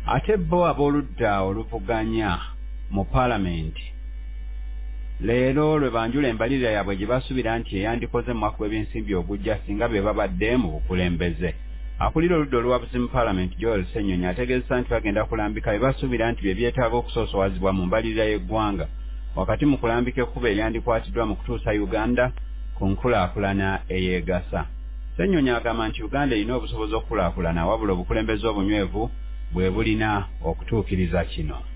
ate bo ab'oludda oluvuganya mu paalamenti leero lwe banjula embalirira yaabwe gye basuubira nti eyandikoze mu mwaka w'ebyensimbi ogujja singa be babadde mu bukulembeze. Akulira oludda oluwabuzi mu paalamenti Joel Ssenyonyi ategeezesa nti bagenda kulambika bye basuubira nti bye byetaaga okusoosowazibwa mu mbalirira y'eggwanga wakati mu kulambika ekkubo eryandikwatiddwa mu kutuusa Uganda ku nkulaakulana eyeegasa. Ssenyonyi agamba nti Uganda erina obusobozi okukulaakulana wabula obukulembeze obunywevu bwe bulina okutuukiriza kino.